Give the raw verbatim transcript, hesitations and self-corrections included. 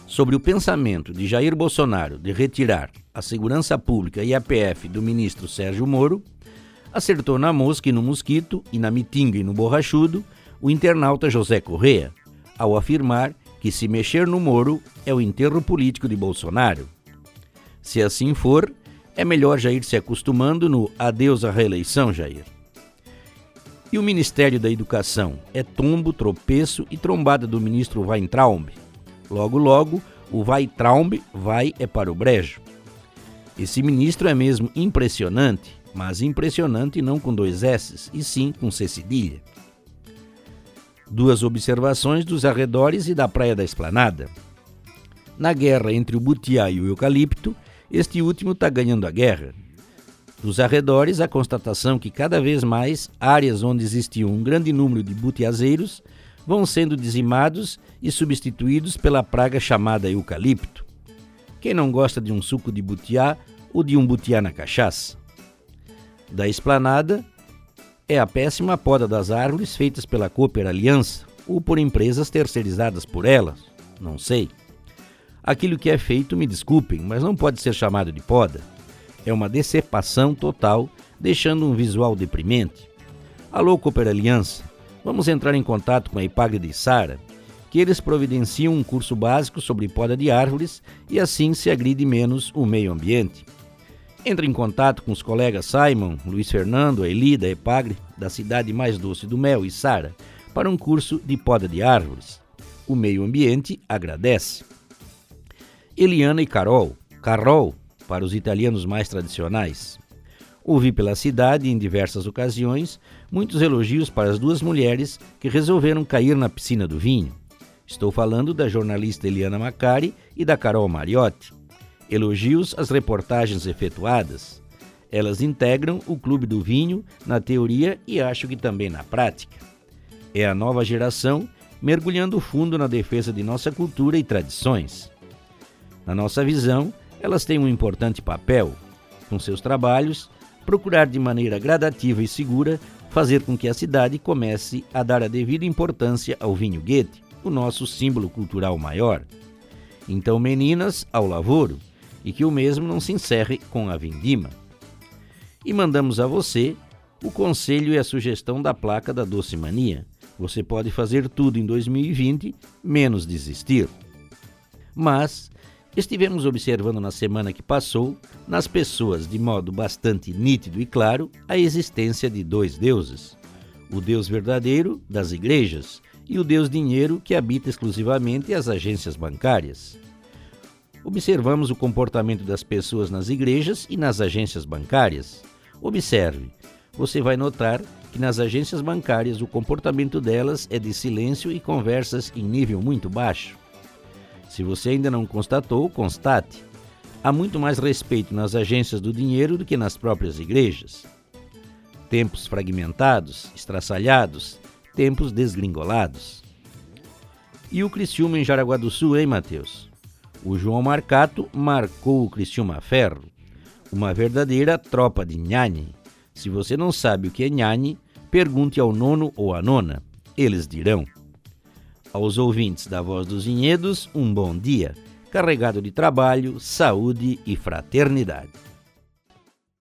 sobre o pensamento de Jair Bolsonaro de retirar a segurança pública e a P F do ministro Sérgio Moro, acertou na mosca e no mosquito, e na mitinga e no borrachudo, o internauta José Correa, ao afirmar que se mexer no Moro é o enterro político de Bolsonaro. Se assim for, é melhor já ir se acostumando no adeus à reeleição, Jair. E o Ministério da Educação é tombo, tropeço e trombada do ministro Weintraub. Logo, logo, o Weintraub vai é para o brejo. Esse ministro é mesmo impressionante, mas impressionante não com dois S's, e sim com C cedilha. Duas observações dos arredores e da Praia da Esplanada. Na guerra entre o butiá e o eucalipto, este último está ganhando a guerra. Dos arredores, a constatação que cada vez mais áreas onde existiam um grande número de butiazeiros vão sendo dizimados e substituídos pela praga chamada eucalipto. Quem não gosta de um suco de butiá ou de um butiá na cachaça? Da Esplanada, é a péssima poda das árvores feitas pela Cooper Aliança ou por empresas terceirizadas por elas, não sei. Aquilo que é feito, me desculpem, mas não pode ser chamado de poda. É uma decepação total, deixando um visual deprimente. Alô, Cooper Aliança, vamos entrar em contato com a Ipagre de Sara, que eles providenciam um curso básico sobre poda de árvores e assim se agride menos o meio ambiente. Entre em contato com os colegas Simon, Luiz Fernando, a Eli da Epagre, da cidade mais doce do mel, e Sara, para um curso de poda de árvores. O meio ambiente agradece. Eliana e Carol, Carol, para os italianos mais tradicionais. Ouvi pela cidade, em diversas ocasiões, muitos elogios para as duas mulheres que resolveram cair na piscina do vinho. Estou falando da jornalista Eliana Macari e da Carol Mariotti. Elogios às reportagens efetuadas. Elas integram o Clube do Vinho na teoria e acho que também na prática. É a nova geração mergulhando fundo na defesa de nossa cultura e tradições. Na nossa visão, elas têm um importante papel, com seus trabalhos, procurar de maneira gradativa e segura fazer com que a cidade comece a dar a devida importância ao vinho Goethe, o nosso símbolo cultural maior. Então, meninas, ao lavoro, e que o mesmo não se encerre com a vindima. E mandamos a você o conselho e a sugestão da placa da Doce Mania. Você pode fazer tudo em dois mil e vinte, menos desistir. Mas estivemos observando na semana que passou, nas pessoas de modo bastante nítido e claro, a existência de dois deuses. O Deus verdadeiro das igrejas e o Deus dinheiro que habita exclusivamente as agências bancárias. Observamos o comportamento das pessoas nas igrejas e nas agências bancárias. Observe, você vai notar que nas agências bancárias o comportamento delas é de silêncio e conversas em nível muito baixo. Se você ainda não constatou, constate. Há muito mais respeito nas agências do dinheiro do que nas próprias igrejas. Tempos fragmentados, estraçalhados, tempos desgringolados. E o Criciúma em Jaraguá do Sul, hein, Matheus? O João Marcato marcou o Criciúma a ferro. Uma verdadeira tropa de nhanhe. Se você não sabe o que é nhanhe, pergunte ao nono ou à nona. Eles dirão. Aos ouvintes da Voz dos Vinhedos, um bom dia, carregado de trabalho, saúde e fraternidade.